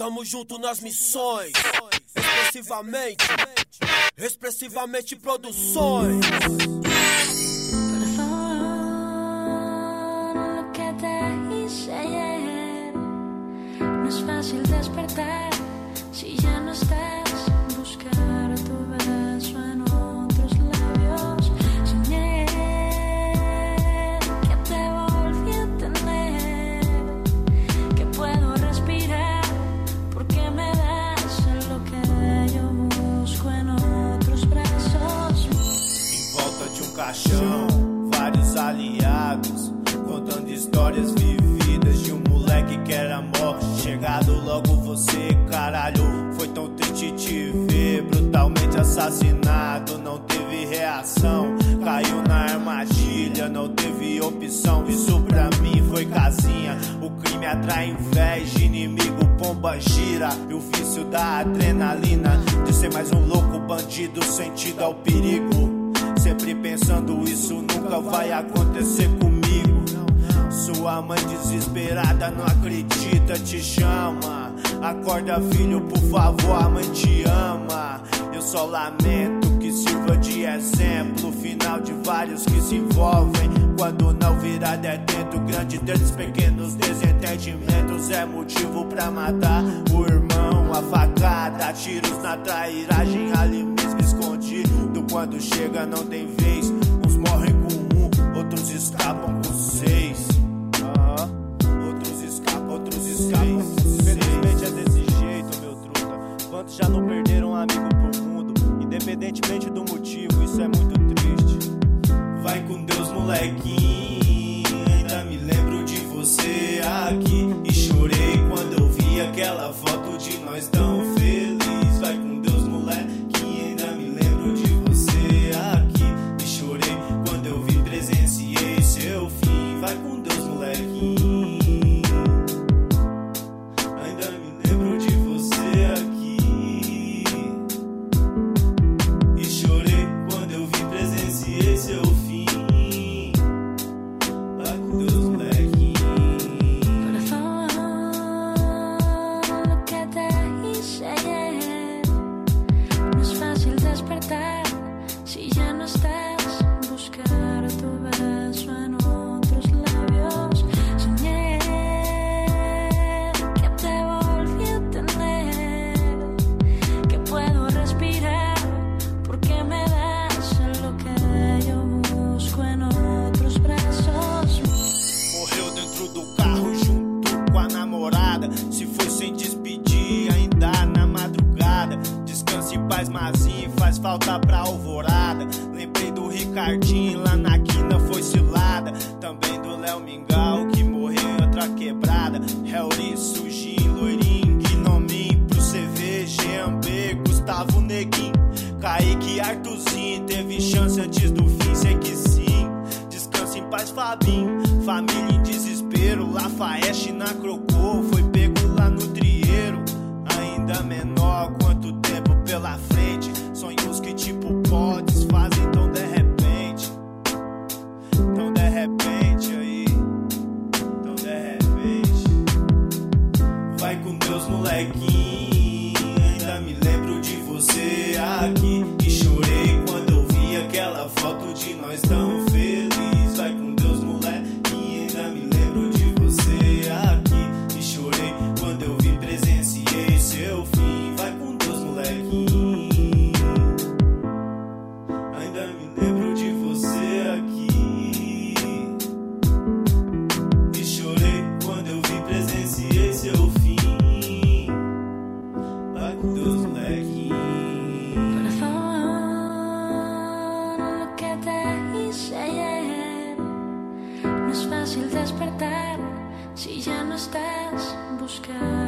Tamo junto nas missões. Expressivamente produções. Corazón, lo que te hice ayer. No es fácil despertar si ya no estás. Buscar tu beso en otros labios. Soñé que te volví a tener, que puedo respirar porque me das lo que yo busco en otros brazos. Em volta de um caixão, vários aliados, contando histórias vividas de um moleque que era morte. Chegado logo você, caralho, foi tão triste te ver brutalmente assassinado. Não teve reação, caiu na armadilha, não teve opção. Isso pra mim foi casinha. O crime atrai inveja, inimigo pomba gira. E o vício da adrenalina de ser mais um louco bandido sentido ao perigo. Sempre pensando isso nunca vai acontecer comigo. Sua mãe desesperada não acredita, te chama. Acorda filho, por favor, a mãe te ama. Eu só lamento que sirva de exemplo, final de vários que se envolvem. Quando não virar detento, grande desses pequenos desentendimentos é motivo pra matar o irmão. A facada, tiros na trairagem, ali mesmo escondido. Quando chega não tem vez, uns morrem com um, outros escapam com seis. Outros escapam com seis. Infelizmente é desse jeito, meu truta. Quantos já não perderam um amigo pro mundo? Independentemente do motivo, isso é muito triste. Vai com Deus, molequinho. Ainda me lembro de você aqui. E chorei quando eu vi aquela foto de nós tão feliz. Vai com Deus, molequinho. Ainda me lembro de você aqui. E chorei quando eu vi, presenciei seu fim. Vai com Deus, molequinho. Ainda me lembro de você aqui. E chorei quando eu vi, presenciei seu fim. Vai com Deus, molequinho. Corazón, lo que te hice ayer. No es fácil despertar si ya no estás. Buscar tu beso en otros labios. Soñé que te volví a tener, que puedo respirar porque me das lo que yo busco en otros brazos. Morreu dentro do carro junto com a namorada. Se foi sem despedir, ainda na madrugada. Descanse em paz, Mazinho, faz falta pra alvorada. Lembrei do Ricardinho, lá na quina foi cilada. Também do Léo Mingau, que morreu em outra quebrada. Helry, Sujinho, Loirinho, Guinominho, pro CV, GMB, Gustavo Neguinho, Kaique, Artuzinho. Teve chance antes do fim, sei que sim. Descanse em paz, Fabinho. Família em desespero, Lafayette na Crocô. Foi pego lá no Trieiro. Ainda menor, quanto tempo pela frente. Sonhos que tipo podes fazem tão de repente. Tão de repente aí. Tão de repente. Vai com Deus, molequinho. Ainda me lembro de você aqui. E chorei quando eu vi aquela foto de nós tão feliz. Vai com Deus, molequinho. Ainda me lembro de você aqui. E chorei quando eu vi, presenciei seu fim. Vai com Deus, molequinho. Ainda me lembro de você aqui. E chorei quando eu vi, presenciei seu fim. Vai com Deus, molequinho. Corazón, lo que te hice ayer. No es fácil despertar si ya no estás. Buscar